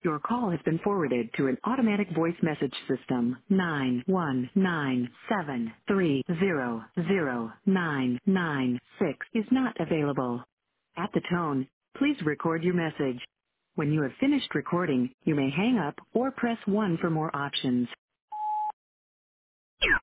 Your call has been forwarded to an automatic voice message system. 91973009996 is not available. At the tone, please record your message. When you have finished recording, you may hang up or press 1 for more options.